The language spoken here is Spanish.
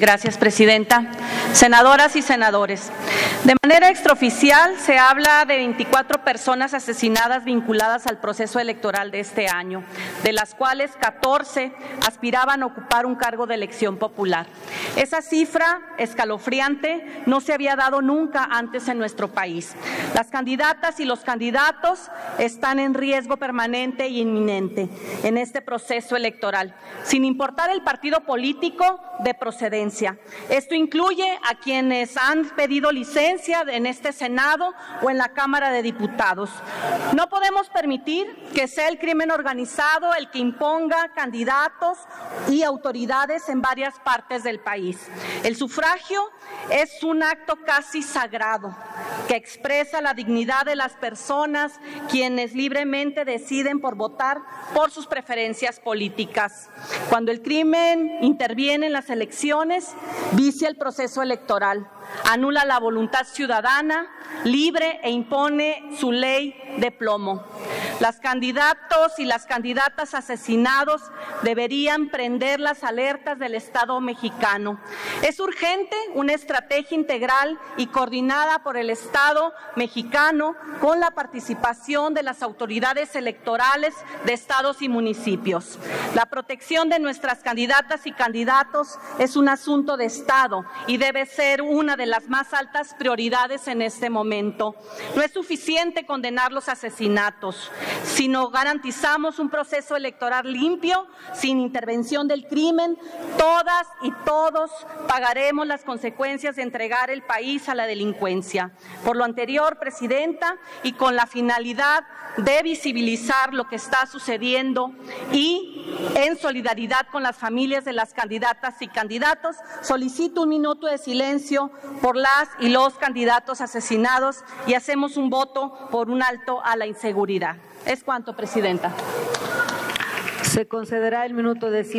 Gracias, presidenta. Senadoras y senadores, de manera extraoficial se habla de 24 personas asesinadas vinculadas al proceso electoral de este año, de las cuales 14 aspiraban a ocupar un cargo de elección popular. Esa cifra escalofriante no se había dado nunca antes en nuestro país. Las candidatas y los candidatos están en riesgo permanente e inminente en este proceso electoral, sin importar el partido político de procedencia. Esto incluye a quienes han pedido licencia en este Senado o en la Cámara de Diputados. No podemos permitir que sea el crimen organizado el que imponga candidatos y autoridades en varias partes del país. El sufragio es un acto casi sagrado que expresa la dignidad de las personas quienes libremente deciden por votar por sus preferencias políticas. Cuando el crimen interviene en las elecciones, vicia el proceso electoral, anula la voluntad ciudadana libre e impone su ley de plomo. Los candidatos y las candidatas asesinados deberían prender las alertas del Estado mexicano. Es urgente una estrategia integral y coordinada por el Estado mexicano con la participación de las autoridades electorales de estados y municipios. La protección de nuestras candidatas y candidatos es un asunto de Estado y debe ser una de las más altas prioridades en este momento. No es suficiente condenar los asesinatos, sino garantizamos un proceso electoral limpio, sin intervención del crimen. Todas y todos pagaremos las consecuencias de entregar el país a la delincuencia. Por lo anterior, presidenta, y con la finalidad de visibilizar lo que está sucediendo y en solidaridad con las familias de las candidatas y candidatos, solicito un minuto de silencio por las y los candidatos asesinados y hacemos un voto por un alto a la inseguridad. Es cuanto, presidenta. Se concederá el minuto de silencio.